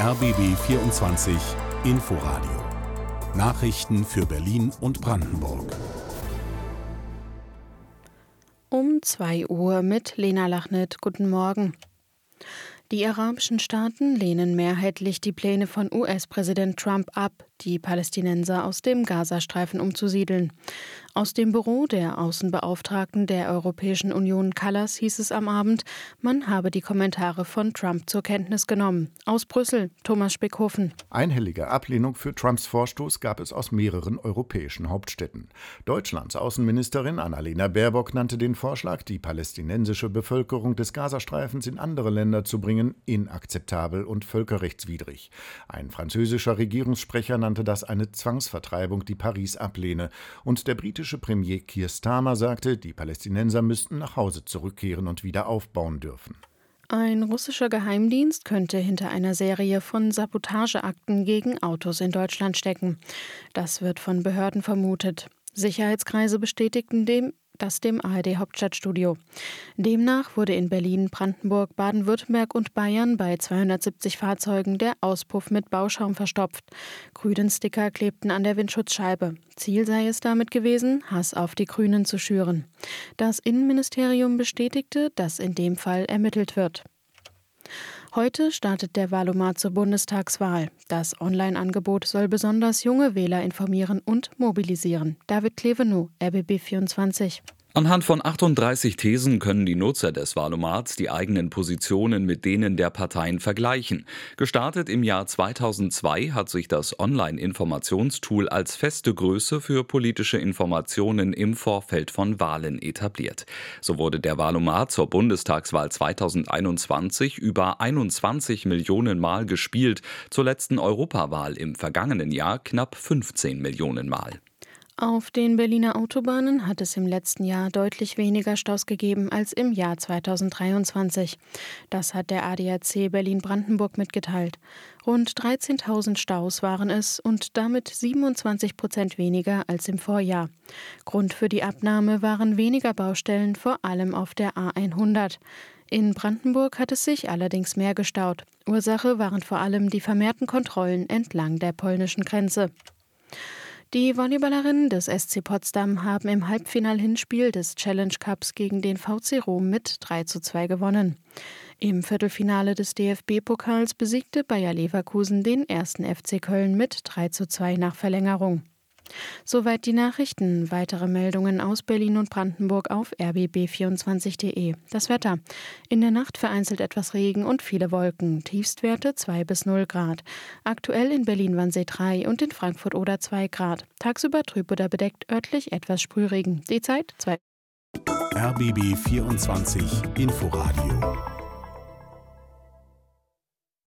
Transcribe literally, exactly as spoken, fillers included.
R B B vierundzwanzig Inforadio. Nachrichten für Berlin und Brandenburg. Um zwei Uhr mit Lena Lachnet. Guten Morgen. Die arabischen Staaten lehnen mehrheitlich die Pläne von U S-Präsident Trump ab, die Palästinenser aus dem Gazastreifen umzusiedeln. Aus dem Büro der Außenbeauftragten der Europäischen Union Kallas hieß es am Abend, man habe die Kommentare von Trump zur Kenntnis genommen. Aus Brüssel, Thomas Speckhofen. Einhellige Ablehnung für Trumps Vorstoß gab es aus mehreren europäischen Hauptstädten. Deutschlands Außenministerin Annalena Baerbock nannte den Vorschlag, die palästinensische Bevölkerung des Gazastreifens in andere Länder zu bringen, inakzeptabel und völkerrechtswidrig. Ein französischer Regierungssprecher nannte das eine Zwangsvertreibung, die Paris ablehne. Und der britische Premier Keir Starmer sagte, die Palästinenser müssten nach Hause zurückkehren und wieder aufbauen dürfen. Ein russischer Geheimdienst könnte hinter einer Serie von Sabotageakten gegen Autos in Deutschland stecken. Das wird von Behörden vermutet. Sicherheitskreise bestätigten dem das dem A R D-Hauptstadtstudio. Demnach wurde in Berlin, Brandenburg, Baden-Württemberg und Bayern bei zweihundertsiebzig Fahrzeugen der Auspuff mit Bauschaum verstopft. Grünen-Sticker klebten an der Windschutzscheibe. Ziel sei es damit gewesen, Hass auf die Grünen zu schüren. Das Innenministerium bestätigte, dass in dem Fall ermittelt wird. Heute startet der Wahlomat zur Bundestagswahl. Das Online-Angebot soll besonders junge Wähler informieren und mobilisieren. David Klevenow, R B B vierundzwanzig. Anhand von achtunddreißig Thesen können die Nutzer des Wahlomats die eigenen Positionen mit denen der Parteien vergleichen. Gestartet im Jahr zweitausendzwei hat sich das Online-Informationstool als feste Größe für politische Informationen im Vorfeld von Wahlen etabliert. So wurde der Wahlomat zur Bundestagswahl zweitausendeinundzwanzig über einundzwanzig Millionen Mal gespielt, zur letzten Europawahl im vergangenen Jahr knapp fünfzehn Millionen Mal. Auf den Berliner Autobahnen hat es im letzten Jahr deutlich weniger Staus gegeben als im Jahr zweitausenddreiundzwanzig. Das hat der A D A C Berlin-Brandenburg mitgeteilt. Rund dreizehntausend Staus waren es und damit siebenundzwanzig Prozent weniger als im Vorjahr. Grund für die Abnahme waren weniger Baustellen, vor allem auf der A hundert. In Brandenburg hat es sich allerdings mehr gestaut. Ursache waren vor allem die vermehrten Kontrollen entlang der polnischen Grenze. Die Volleyballerinnen des S C Potsdam haben im Halbfinal-Hinspiel des Challenge Cups gegen den V C Rom mit drei zu zwei gewonnen. Im Viertelfinale des D F B-Pokals besiegte Bayer Leverkusen den ersten F C Köln mit drei zu zwei nach Verlängerung. Soweit die Nachrichten. Weitere Meldungen aus Berlin und Brandenburg auf r b b vierundzwanzig punkt de. Das Wetter. In der Nacht vereinzelt etwas Regen und viele Wolken. Tiefstwerte zwei bis null Grad. Aktuell in Berlin-Wannsee drei und in Frankfurt-Oder zwei Grad. Tagsüber trüb oder bedeckt, örtlich etwas Sprühregen. Die Zeit zwei. R B B vierundzwanzig Inforadio.